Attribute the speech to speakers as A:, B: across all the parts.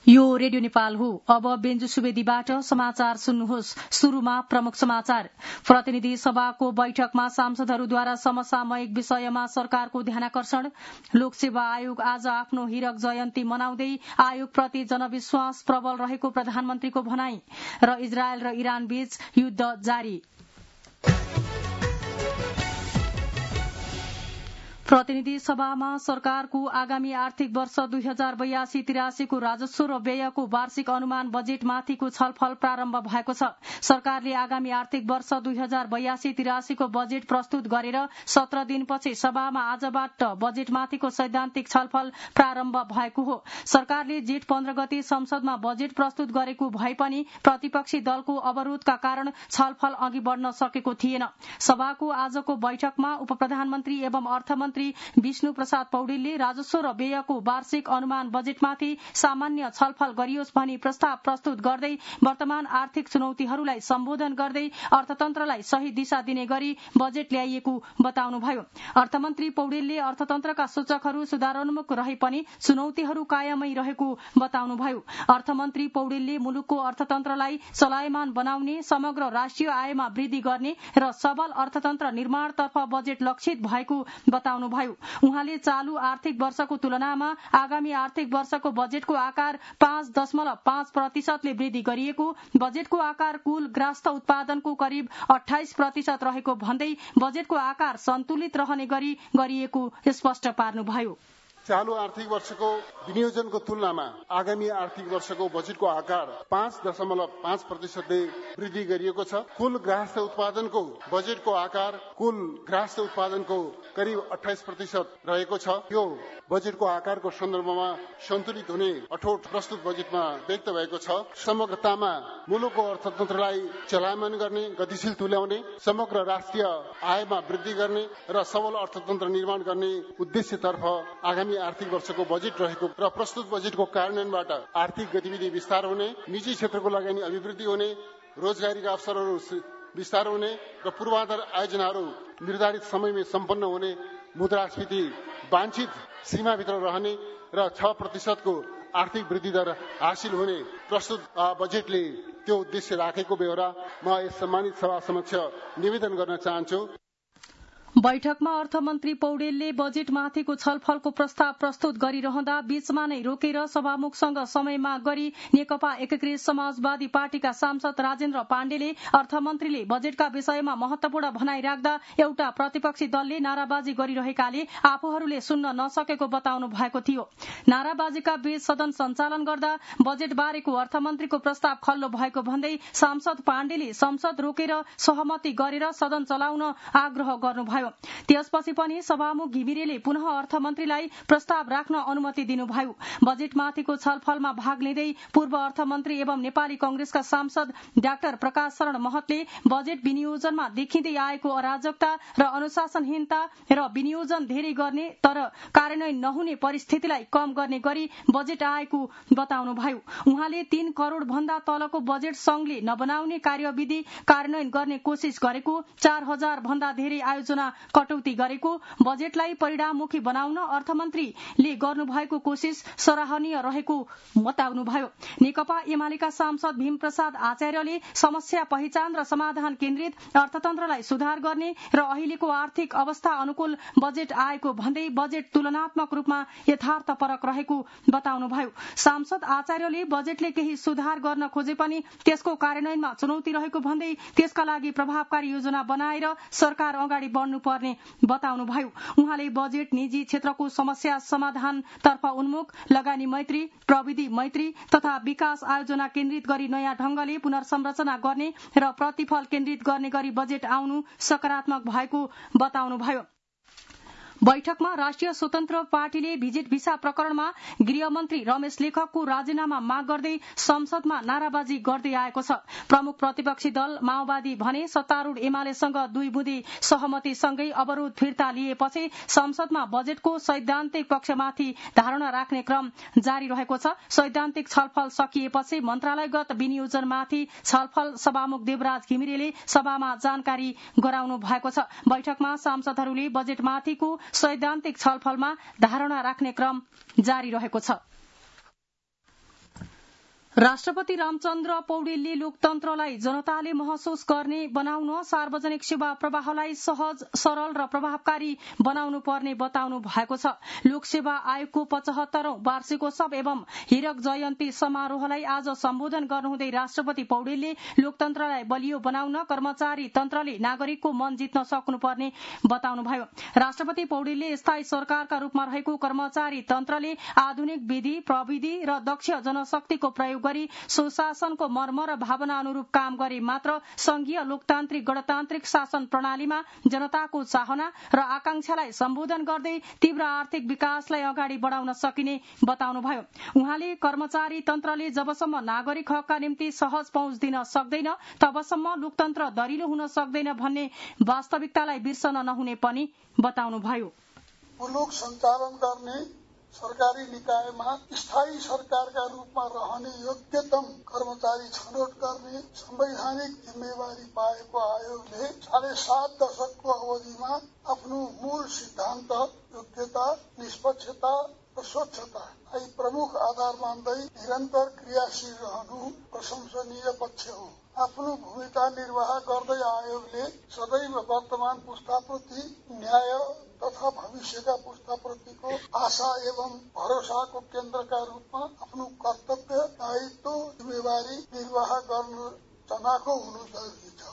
A: यो रेडियो नेपाल हो। अब बेन्जु सुवेदीबाट समाचार सुन्नुहोस्। शुरूमा प्रमुख समाचार। प्रतिनिधि सभाको बैठकमा सांसदहरूद्वारा समसामयिक विषयमा सरकारको ध्यानाकर्षण। लोकसेवा आयोग आज आफ्नो हीरक जयन्ती मनाउँदै आयोगप्रति जनविश्वास प्रबल रहेको प्रधानमन्त्रीको भनाई र इजरायल र इरान बीच युद्ध जारी। प्रतिनिधि सभामा सरकारको आगामी आर्थिक वर्ष 2082-83 को राजस्व र व्ययको वार्षिक अनुमान बजेटमाथिको छलफल प्रारम्भ भएको छ। सरकारले आगामी आर्थिक वर्ष 2082-83 को बजेट प्रस्तुत गरेर 17 दिनपछि सभामा आजबाट बजेटमाथिको सैद्धान्तिक छलफल प्रारम्भ भएको हो। सरकारले जेठ 15 गते संसदमा बजेट प्रस्तुत गरेको भए पनि प्रतिपक्षी दलको अवरोधका कारण छलफल अघि बढ़न सकेको थिएन। सभाको आजको बैठकमा उपप्रधानमन्त्री एवं अर्थमन्त्री विष्णु प्रसाद पौडेलले राजस्व र व्ययको वार्षिक अनुमान बजेटमाथि सामान्य छलफल गरियोस् भनी प्रस्ताव प्रस्तुत गर्दै वर्तमान आर्थिक चुनौतीहरूलाई सम्बोधन गर्दै अर्थतन्त्रलाई सही दिशा दिने गरी बजेट ल्याइएको बताउनुभयो। अर्थमन्त्री पौडेलले अर्थतन्त्रका सूचकहरू सुधारोन्मुख रहे पनि चुनौतीहरू कायमै रहेको बताउनुभयो। अर्थमन्त्री पौडेलले मुलुकको अर्थतन्त्रलाई चलायमान बनाउने, समग्र राष्ट्रिय आयमा वृद्धि गर्ने र सबल अर्थतन्त्र निर्माणतर्फ बजेट लक्षित भएको बताउनु भयो। उहाँले चालू आर्थिक वर्षको तुलनामा आगामी आर्थिक वर्षको बजेटको आकार 5.5% वृद्धि गरिएको, बजेटको आकार कुल ग्रास्त उत्पादनको करिब 28% रहेको भन्दै बजेटको आकार सन्तुलित रहने गरी गरिएको स्पष्ट पार्नुभयो।
B: चालू आर्थिक वर्षको विनियोजनको तुलनामा आगामी आर्थिक वर्षको बजेटको आकार 5.5% वृद्धि गरिएको छ। कुल ग्राहस्थ उत्पादनको बजेटको आकार कुल ग्राहस्थ उत्पादनको करिब 28% रहेको छ। यो बजेटको आकारको सन्दर्भमा सन्तुलित हुने अठोट प्रस्तुत बजेटमा व्यक्त भएको छ। समग्रतामा मुलुकको अर्थतन्त्रलाई चलायमान गर्ने, गतिशील तुल्याउने, समग्र राष्ट्रिय आयमा वृद्धि गर्ने र सबल अर्थतन्त्र निर्माण गर्ने उद्देश्यतर्फ आगामी आर्थिक वर्षको बजेट रहेको र प्रस्तुत बजेटको कार्यान्वयनबाट आर्थिक गतिविधि विस्तार हुने, निजी क्षेत्रको लगानी अभिवृद्धि हुने, रोजगारीका अवसरहरू विस्तार हुने र पूर्वाधार आयोजनाहरू निर्धारित समयमै सम्पन्न हुने, मुद्रास्फीति वाञ्छित सीमाभित्र रहने र 6% को आर्थिक वृद्धि दर हासिल हुने प्रस्तुत बजेटले त्यो उद्देश्य राखेको बेहोरा म यस सम्मानित सभा समक्ष निवेदन गर्न चाहन्छु।
A: बैठकमा अर्थमन्त्री पौडेलले बजेटमाथिको छलफलको प्रस्ताव प्रस्तुत गरिरहँदा बीचमा नै रोकेर सभामुखसँग समय माग गरी नेकपा एकीकृत समाजवादी पार्टीका सांसद राजेन्द्र पाण्डेले अर्थमन्त्रीले बजेटका विषयमा महत्वपूर्ण भनाई राख्दा एउटा प्रतिपक्षी दलले नाराबाजी गरिरहेकाले आफूहरूले सुन्न नसकेको बताउनु भएको थियो। नाराबाजीका बीच सदन सञ्चालन गर्दा बजेट बारेको अर्थमन्त्रीको प्रस्ताव खल्लो भएको भन्दै सांसद पाण्डेले संसद रोकेर सहमति गरेर सदन चलाउन आग्रह गर्नुभयो। त्यसपछि पनि सभामुख घिमिरेले पुनः अर्थमन्त्रीलाई प्रस्ताव राख्न अनुमति दिनुभयो। बजेटमाथिको छलफलमा भाग लिँदै पूर्व अर्थमन्त्री एवं नेपाली कंग्रेसका सांसद डाक्टर प्रकाश शरण महतले बजेट विनियोजनमा देखिँदै आएको अराजकता र अनुशासनहीनता र विनियोजन धेरै गर्ने तर कार्यान्वयन नहुने परिस्थितिलाई कम गर्ने गरी बजेट आएको बताउनुभयो। उहाँले 3 करोड़ भन्दा तलको बजेट संघले नबनाउने कार्यविधि कार्यान्वयन गर्ने कोशिश गरेको, 4000 भन्दा धेरै आयोजना कटौती गरेको, बजेटलाई परिणाममुखी बनाउन अर्थमन्त्रीले गर्नुभएको कोशिश सराहनीय रहेको बताउनुभयो। नेकपा एमालेका सांसद भीमप्रसाद आचार्यले समस्या पहिचान र समाधान केन्द्रित अर्थतन्त्रलाई सुधार गर्ने र अहिलेको आर्थिक अवस्था अनुकूल बजेट आएको भन्दै बजेट तुलनात्मक रूपमा यथार्थपरक रहेको बताउनुभयो। सांसद आचार्यले बजेटले केही सुधार गर्न खोजे पनि त्यसको कार्यान्वयनमा चुनौती रहेको भन्दै त्यसका लागि प्रभावकारी योजना बनाएर सरकार अगाडि बढ्नु पर्ने बताउनुभयो। उहाँले बजेट निजी क्षेत्रको समस्या समाधानतर्फ उन्मुख, लगानी मैत्री, प्रविधि मैत्री तथा विकास आयोजना केन्द्रित गरी नयाँ ढंगले पुनर्संरचना गर्ने र प्रतिफल केन्द्रित गर्ने गरी बजेट आउनु सकारात्मक भएको बताउनुभयो। बैठकमा राष्ट्रिय स्वतन्त्र पार्टीले भिजिट भिसा प्रकरणमा गृहमन्त्री रमेश लेखकको राजीनामा माग गर्दै संसदमा नाराबाजी गर्दै आएको छ। प्रमुख प्रतिपक्षी दल माओवादी भने सत्तारूढ़ एमालेसँग 2 बुँदे सहमतिसँगै अवरोध फिर्ता लिएपछि संसदमा बजेटको सैद्धान्तिक पक्षमाथि धारणा राख्ने क्रम जारी रहेको छ। सैद्धान्तिक छलफल सकिएपछि मन्त्रालयगत विनियोजनमाथि छलफल सभामुख देवराज घिमिरेले सभामा जानकारी गराउनु भएको छ। बैठकमा सांसदहरूले बजेटमाथिको सैद्धान्तिक छलफलमा धारणा राख्ने क्रम जारी रहेको छ। राष्ट्रपति रामचन्द्र पौडेलले लोकतन्त्रलाई जनताले महसुस गर्ने बनाउन सार्वजनिक सेवा प्रवाहलाई सहज सरल र प्रभावकारी बनाउनु पर्ने बताउनु भएको छ। लोकसेवा आयोगको 75औं वार्षिकोत्सव एवं हीरक जयन्ती समारोहलाई आज सम्बोधन गर्नुहुँदै राष्ट्रपति पौडेलले लोकतन्त्रलाई बलियो बनाउन कर्मचारी तन्त्रले नागरिकको मन जित्न सक्नुपर्ने बताउनुभयो। राष्ट्रपति पौडेलले स्थायी सरकारका रूपमा रहेको कर्मचारी तन्त्रले आधुनिक विधि प्रविधि र दक्ष जनशक्तिको प्रयोग गरी सुशासनको मर्म र भावना अनुरूप काम गरे मात्र संघीय लोकतान्त्रिक गणतान्त्रिक शासन प्रणालीमा जनताको चाहना र आकांक्षालाई सम्बोधन गर्दै तीव्र आर्थिक विकासलाई अगाडि बढ़ाउन सकिने बताउनुभयो। उहाँले कर्मचारी तन्त्रले जबसम्म नागरिक हकका निम्ति सहज पहुँच दिन सक्दैन तबसम्म लोकतन्त्र दरिलो हुन सक्दैन भन्ने वास्तविकतालाई बिर्सन नहुने पनि बताउनुभयो।
C: मुलुक सञ्चालन गर्ने सरकारी निकायमा स्थायी सरकारका रूपमा रहने योग्यतम कर्मचारी छनौट गर्ने संवैधानिक जिम्मेवारी पाएको आयोगले 7.5 दशकको अवधिमा आफ्नो मूल सिद्धान्त योग्यता, निष्पक्षता र स्वच्छतालाई प्रमुख आधार मान्दै निरन्तर क्रियाशील रहनु प्रशंसनीय पक्ष हो। आफ्नो भूमिका निर्वाह गर्दै आयोगले सदैव वर्तमान पुस्ताप्रति न्याय तथा भविष्यका पुस्ताप्रतिको आशा एवं भरोसाको केन्द्रका रूपमा आफ्नो कर्तव्य, दायित्व, जिम्मेवारी निर्वाह गर्न जनाको हुनु जरुरी छ।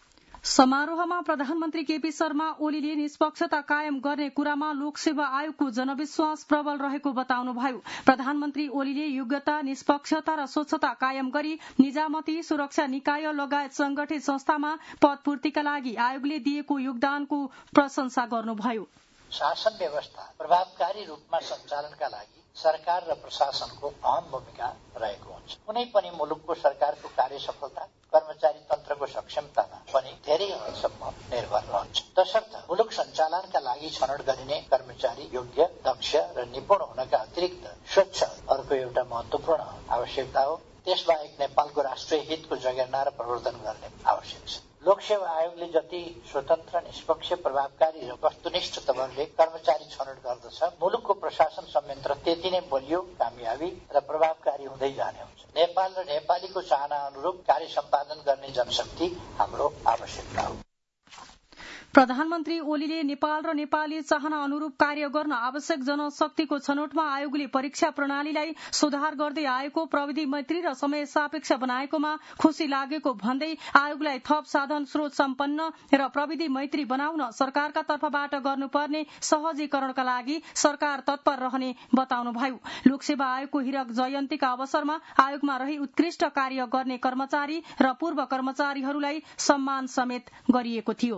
A: समारोहमा प्रधानमन्त्री केपी शर्मा ओलीले निष्पक्षता कायम गर्ने कुरामा लोकसेवा आयोगको जनविश्वास प्रबल रहेको बताउनुभयो। प्रधानमन्त्री ओलीले योग्यता, निष्पक्षता र स्वच्छता कायम गरी निजामती सुरक्षा निकाय लगायत संगठित संस्थामा पदपूर्तिका लागि आयोगले दिएको योगदानको प्रशंसा गर्नुभयो।
D: शासन व्यवस्था प्रभावकारी रूपमा सञ्चालनका लागि सरकार र प्रशासनको अहम भूमिका रहेको हुन्छ। कुनै पनि मुलुकको सरकारको कार्य सफलता कर्मचारी तन्त्रको सक्षमतामा पनि धेरै हदसम्म निर्भर रहन्छ। तसर्थ मुलुक सञ्चालनका लागि छनौट गरिने कर्मचारी योग्य, दक्ष र निपुण हुनका अतिरिक्त स्वच्छ अर्को एउटा महत्वपूर्ण आवश्यकता हो। त्यसबाहेक नेपालको राष्ट्रिय हितको जगेर्ना र प्रवर्धन गर्ने आवश्यक छ। लोकसेवा आयोगले जति स्वतन्त्र, निष्पक्ष, प्रभावकारी र वस्तुनिष्ठ तवरले कर्मचारी छनौट गर्दछ, मुलुकको प्रशासन संयन्त्र त्यति नै बलियो, कामयाबी र प्रभावकारी हुँदै जाने हुन्छ। नेपाल र नेपालीको चाहना अनुरूप कार्य सम्पादन गर्ने जनशक्ति हाम्रो आवश्यकता हो।
A: प्रधानमन्त्री ओलीले नेपाल र नेपाली चाहना अनुरूप कार्य गर्न आवश्यक जनशक्तिको छनौटमा आयोगले परीक्षा प्रणालीलाई सुधार गर्दै आएको, प्रविधि मैत्री र समय सापेक्ष बनाएकोमा खुशी लागेको भन्दै आयोगलाई थप साधन स्रोत सम्पन्न र प्रविधि मैत्री बनाउन सरकारका तर्फबाट गर्नुपर्ने सहजीकरणका लागि सरकार तत्पर रहने बताउनुभयो। लोकसेवा आयोगको हीरक जयन्तीका अवसरमा आयोगमा रही उत्कृष्ट कार्य गर्ने कर्मचारी र पूर्व कर्मचारीहरूलाई सम्मान समेत गरिएको थियो।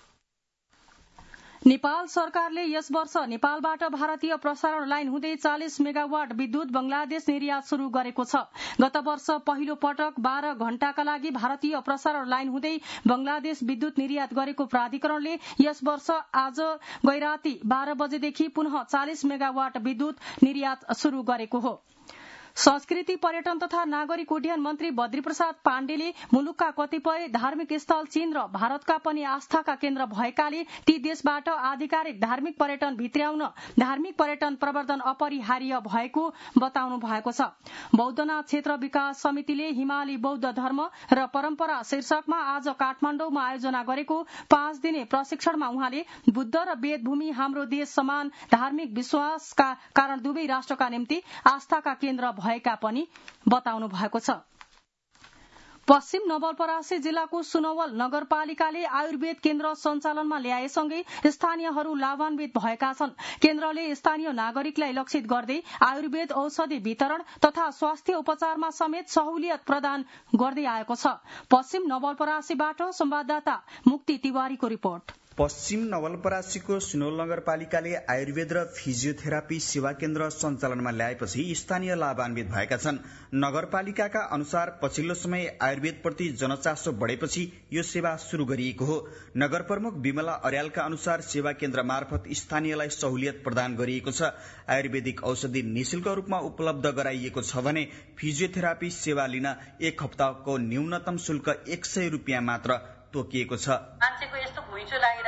A: नेपाल सरकारले यस वर्ष नेपालबाट भारतीय प्रसारण लाइन हुँदै 40 मेगावाट विद्युत बंगलादेश निर्यात शुरू गरेको छ। गत वर्ष पहिलो पटक 12 घण्टाका लागि भारतीय प्रसारण लाइन हुँदै बंगलादेश विद्युत निर्यात गरेको प्राधिकरणले यस वर्ष आज गैराती 12 बजेदेखि पुनः 40 मेगावाट विद्युत निर्यात शुरू गरेको हो। संस्कृति, पर्यटन तथा नागरिक उड्डयन मन्त्री बद्री प्रसाद पाण्डेले मुलुकका कतिपय धार्मिक स्थल चीन र भारतका पनि आस्थाका केन्द्र भएकाले ती देशबाट आधिकारिक धार्मिक पर्यटन भित्र्याउन धार्मिक पर्यटन प्रवर्धन अपरिहार्य भएको बताउनु भएको छ। बौद्धनाथ क्षेत्र विकास समितिले हिमाली बौद्ध धर्म र परम्परा शीर्षकमा आज काठमाडौँमा आयोजना गरेको 5 दिने प्रशिक्षणमा उहाँले बुद्ध र वेदभूमि हाम्रो देश समान धार्मिक विश्वासका कारण दुवै राष्ट्रका निम्ति आस्थाका केन्द्र भएका पनि बताउनु भएको छ। पश्चिम नवलपरासी जिल्लाको सुनवल नगरपालिकाले आयुर्वेद केन्द्र सञ्चालनमा ल्याएसँगै स्थानीयहरू लाभान्वित भएका छन्। केन्द्रले स्थानीय नागरिकलाई लक्षित गर्दै आयुर्वेद औषधि वितरण तथा स्वास्थ्य उपचारमा समेत सहुलियत प्रदान गर्दै आएको छ। पश्चिम नवलपरासीबाट संवाददाता मुक्ति तिवारीको रिपोर्ट।
E: पश्चिम नवलपरासीको सुनवल नगरपालिकाले आयुर्वेद र फिजियोथेरापी सेवा केन्द्र सञ्चालनमा ल्याएपछि स्थानीय लाभान्वित भएका छन्। नगरपालिकाका अनुसार पछिल्लो समय आयुर्वेदप्रति जनचासो बढेपछि यो सेवा शुरू गरिएको हो। नगर प्रमुख विमला अर्यालका अनुसार सेवा केन्द्र मार्फत स्थानीयलाई सहुलियत प्रदान गरिएको छ। आयुर्वेदिक औषधि निशुल्क रूपमा उपलब्ध गराइएको छ भने फिजियोथेरापी सेवा लिन 1 हप्ताको न्यूनतम शुल्क 100 रुपियाँ मात्र तोकिएको छ।
F: मान्छेको यस्तो घुइँचो लागिरहेको छ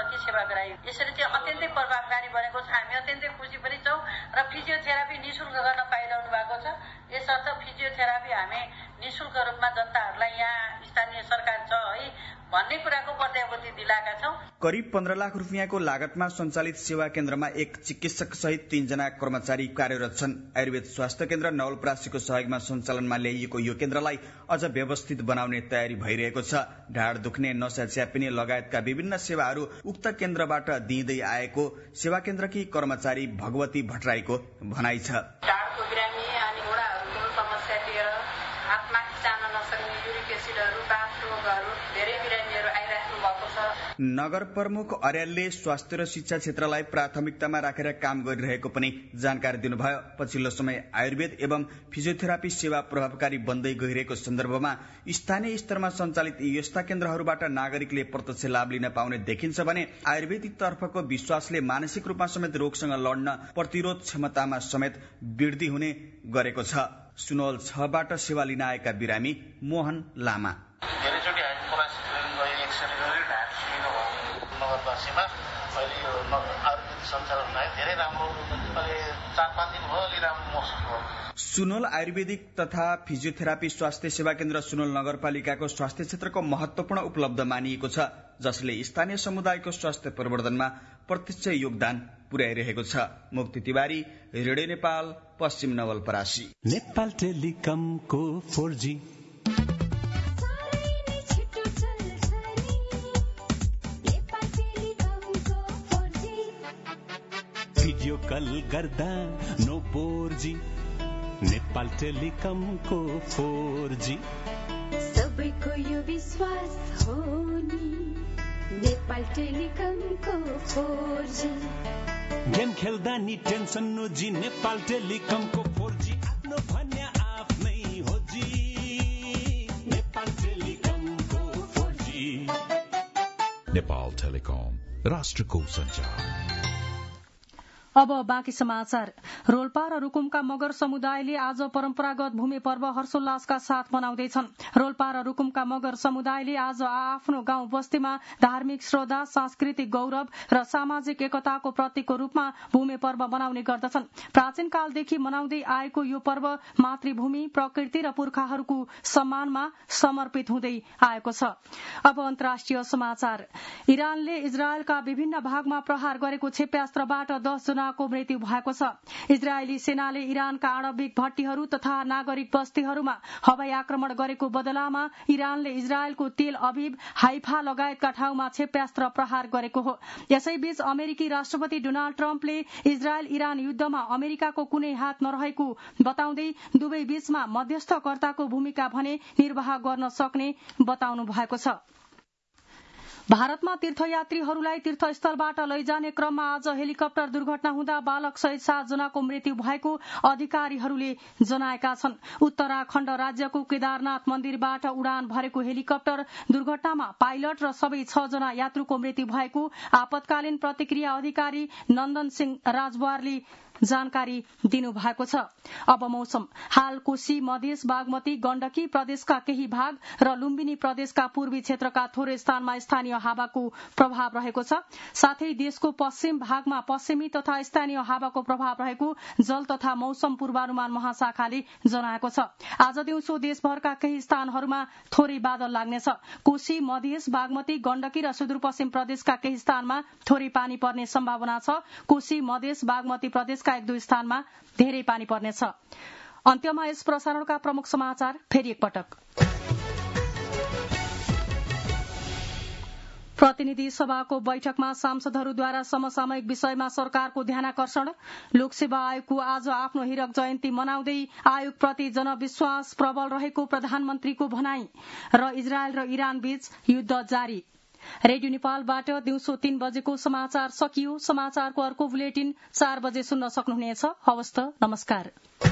F: कति सेवा गरायो। यसरी चाहिँ अत्यन्तै प्रभावकारी बनेको छ। हामी अत्यन्तै खुसी पनि छौँ र फिजियोथेरापी निःशुल्क गर्न पाइरहनु भएको छ। यसर्थ फिजियोथेरापी हामी निःशुल्क रूपमा जनताहरूलाई यहाँ स्थानीय सरकार छ है भन्ने कुराको प्रत्याभूति दिलाएका छौँ।
E: करिब 15 लाख रुपियाँको लागतमा सञ्चालित सेवा केन्द्रमा एक चिकित्सक सहित 3 जना कर्मचारी कार्यरत छन्। आयुर्वेद स्वास्थ्य केन्द्र नवलपरासीको सहयोगमा सञ्चालनमा ल्याइएको यो केन्द्रलाई अझ व्यवस्थित बनाउने तयारी भइरहेको छ। ढाड दुख्ने, नसा च्यापिने लगायतका विभिन्न सेवाहरू उक्त केन्द्रबाट दिँदै आएको सेवा केन्द्रकी कर्मचारी भगवती भट्टराईको भनाइ छ।
F: ढाडको बिरामी अनि घुँडाहरूको समस्या लिएर हातमा खिचान नसक्ने युरिक एसिडहरू, बाथ रोगहरू धेरै बिरामीहरू आइराख्नु भएको छ।
E: नगर प्रमुख अर्यालले स्वास्थ्य र शिक्षा क्षेत्रलाई प्राथमिकतामा राखेर काम गरिरहेको पनि जानकारी दिनुभयो। पछिल्लो समय आयुर्वेद एवं फिजियोथेरापी सेवा प्रभावकारी बन्दै गइरहेको सन्दर्भमा स्थानीय स्तरमा सञ्चालित यस्ता केन्द्रहरूबाट नागरिकले प्रत्यक्ष लाभ लिन पाउने देखिन्छ भने आयुर्वेदिक तर्फको विश्वासले मानसिक रूपमा समेत रोगसँग लड्न प्रतिरोध क्षमतामा समेत वृद्धि हुने गरेको छ। सुनौल 6बाट सेवा लिन आएका बिरामी मोहन लामा सुनौल आयुर्वेदिक तथा फिजियोथेरापी स्वास्थ्य सेवा केन्द्र सुनौल नगरपालिकाको स्वास्थ्य क्षेत्रको महत्वपूर्ण उपलब्ध मानिएको छ, जसले स्थानीय समुदायको स्वास्थ्य प्रवर्धनमा प्रत्यक्ष योगदान पुर्याइरहेको छ। मुक्ति तिवारी, रेडियो नेपाल, पश्चिम नवलपरासी।
G: नेपाल टेलिकमको 4G भिडियो कल गर्दा नो बोर्जी। नेपाल टेलिकमको 4G
H: सबैको यो विश्वास हो नि। नेपाल टेलिकमको 4G
G: गेम खेल्दा नि टेन्सन नोजी। नेपाल टेलिकमको 4G आफ्नो भन्या आफ्नै हो जी। नेपाल टेलिकमको 4G।
I: नेपाल टेलिकम राष्ट्रको सञ्चार।
A: अब बाँकी समाचार। रोल्पा र रुकुमका मगर समुदायले आज परम्परागत भूमि पर्व हर्षोल्लासका साथ मनाउँदैछन्। रोल्पा र रुकुमका मगर समुदायले आज आफ्नो गाउँ बस्तीमा धार्मिक श्रद्धा, सांस्कृतिक गौरव र सामाजिक एकताको प्रतीकको रूपमा भूमि पर्व मनाउने गर्दछन्। प्राचीन कालदेखि मनाउँदै आएको यो पर्व मातृभूमि, प्रकृति र पुर्खाहरूको सम्मानमा समर्पित हुँदै आएको छ। अब अन्तर्राष्ट्रिय समाचार। इरानले इजरायलका विभिन्न भागमा प्रहार गरेको क्षेप्यास्त्रबाट 10 जनाको मृत्यु भएको छ। इजरायली सेनाले इरानका आणविक भट्टीहरू तथा नागरिक बस्तीहरूमा हवाई आक्रमण गरेको बदलामा इरानले इजरायलको तेल अभिव, हाइफा लगायतका ठाउँमा क्षेप्यास्त्र प्रहार गरेको हो। यसैबीच अमेरिकी राष्ट्रपति डोनाल्ड ट्रम्पले इजरायल इरान युद्धमा अमेरिकाको कुनै हात नरहेको बताउँदै दुवै बीचमा मध्यस्थकर्ताको भूमिका भने निर्वाह गर्न सक्ने बताउनु भएको छ। भारतमा तीर्थयात्रीहरूलाई तीर्थस्थलबाट लैजाने क्रममा आज हेलिकप्टर दुर्घटना हुँदा बालक सहित 7 जनाको मृत्यु भएको अधिकारीहरूले जनाएका छन्। उत्तराखण्ड राज्यको केदारनाथ मन्दिरबाट उडान भरेको हेलिकप्टर दुर्घटनामा पाइलट र सबै 6 जना यात्रुको मृत्यु भएको आपतकालीन प्रतिक्रिया अधिकारी नन्दन सिंह राजवारले जानकारी दिनुभएको छ। अब मौसम। हाल कोशी, मधेस, बागमती, गण्डकी प्रदेशका केही भाग र लुम्बिनी प्रदेशका पूर्वी क्षेत्रका थोरै स्थानमा स्थानीय हावाको प्रभाव रहेको छ। साथै देशको पश्चिम भागमा पश्चिमी तथा स्थानीय हावाको प्रभाव रहेको जल तथा मौसम पूर्वानुमान महाशाखाले जनाएको छ। आज दिउँसो देशभरका केही स्थानहरूमा थोरै बादल लाग्नेछ। कोशी, मधेस, बागमती, गण्डकी र सुदूरपश्चिम प्रदेशका केही स्थानमा थोरै पानी पर्ने सम्भावना छ। कोशी, मधेस, बागमती प्रदेशका 1-2 स्थानमा धेरै पानी पर्नेछ। अन्त्यमा यस प्रसारणका प्रमुख समाचार फेरि एकपटक। प्रतिनिधि सभाको बैठकमा सांसदहरूद्वारा समसामयिक विषयमा सरकारको ध्यानाकर्षण। लोकसेवा आयोगको आज आफ्नो हीरक जयन्ती मनाउँदै आयोगप्रति जनविश्वास प्रबल रहेको प्रधानमन्त्रीको भनाई। र इजरायल र इरान बीच युद्ध जारी। रेडियो नेपालबाट दिउँसो 3 बजेको समाचार सकियो। समाचारको अर्को बुलेटिन 4 बजे सुन्न सक्नुहुनेछ। हवस् त, नमस्कार।